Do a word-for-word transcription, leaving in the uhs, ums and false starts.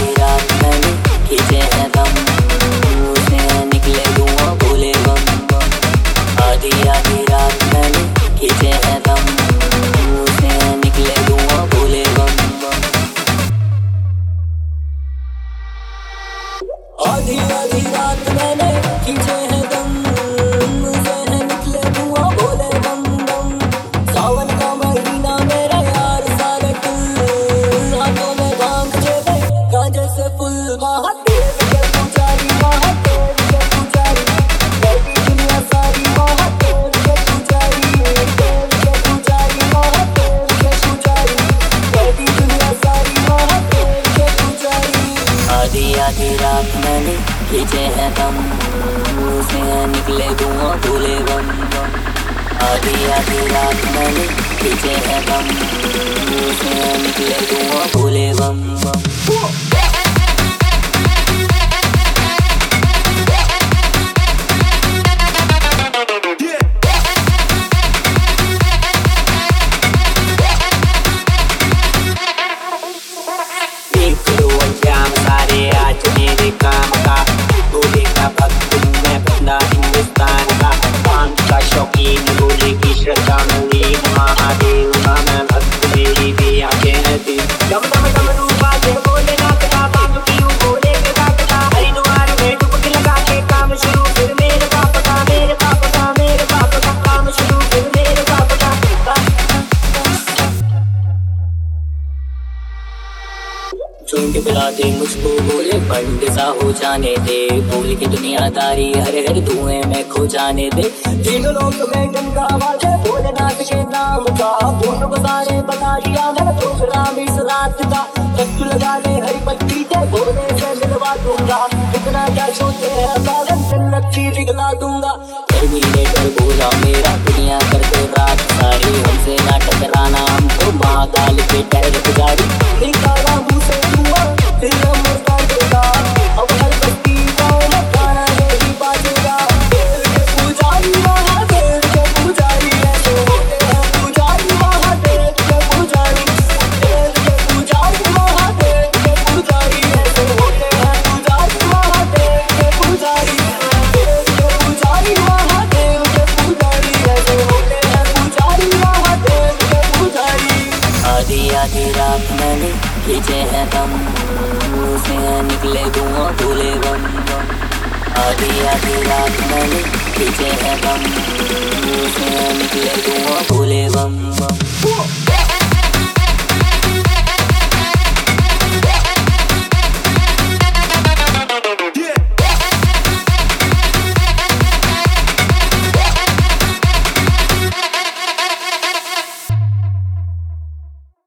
आधी रात मैंने खींचे हैं दम, मुंह से निकले धुआं बोले बम बम। आधी आधी रात मैंने खींचे हैं दम, मुंह से निकले धुआं बोले बम बम। आधी आधी रात मैंने खींचे हैं दम, मुंह से निकले धुआं बोले बम बम। सावन का महीना मेरा यार सारे कुल, हाथों में भांग जेबे गांजे से फुल। महादेव के पुजारी, महादेव के पुजारी, बैठी दुनिया सारी महादेव के पुजारी, देव के पुजारी, महादेव के पुजारी, बैठी दुनिया सारी महादेव के पुजारी। आधी आधी रात मैंने खींचे हैं दम, मुंह से निकले धुआं बोले बम बम। आधी आधी रात मैंने खींचे हैं दम, मुंह से निकले धुआं बोले बम बम। सारे आज मेरे काम का, भोले का भक्त हूँ मैं बंदा हिंदुस्तान का। भांग का शौकीन, भोले की श्रद्धा में लीन, महादेव का मैं भक्त, मेरी भी आंखें हैं दिल। डम डम डम रूपा से भोलेनाथ का, भांग पीऊं भोले के साथ का। हरिद्वार में डुबकी लगा के काम शुरू, फिर मेरे बाप का, मेरे बाप का, मेरे बाप का काम शुरू, फिर मेरे बाप का। चुन के पिला दे मुझको बोले, बंद सा हो जाने दे, बोल की दुनियादारी हर हर धुएं में खो जाने दे। तीनों लोक में डंका आवाज है भोलेनाथ के नाम का, दोनों को सारे बता दिया मैं प्रोग्राम इस रात का। तू लगा ले हरी पत्ती के, भोले से मिलवा दूंगा, इतना क्या सोचे है सावन जन्नत की दिखला दूंगा। टर्मिनेटर बोला मेरा दुनिया करते रात सारी, हमसे ना टकराना हमको महाकाल के टहर पुजारी। निकाला मुँह से धुआं फिर मुर्गा देगा, अब हर बत्ती गाँव में गाना यही बाजेगा। देव के पुजारी महादेव के पुजारी, ऐसे होते हैं पुजारी महादेव के पुजारी। देव के पुजारी महादेव के पुजारी, ऐसे होते हैं पुजारी महादेव के पुजारी। देव के पुजारी महादेव के पुजारी, ऐसे होते हैं पुजारी महादेव के पुजारी। आधी आधी रात मैंने खींचे हैं दम, मुंह से निकले धुआं बोले बम बम। आधी आधी रात मैंने खींचे हैं दम, मुंह से निकले धुआं बोले बम बम।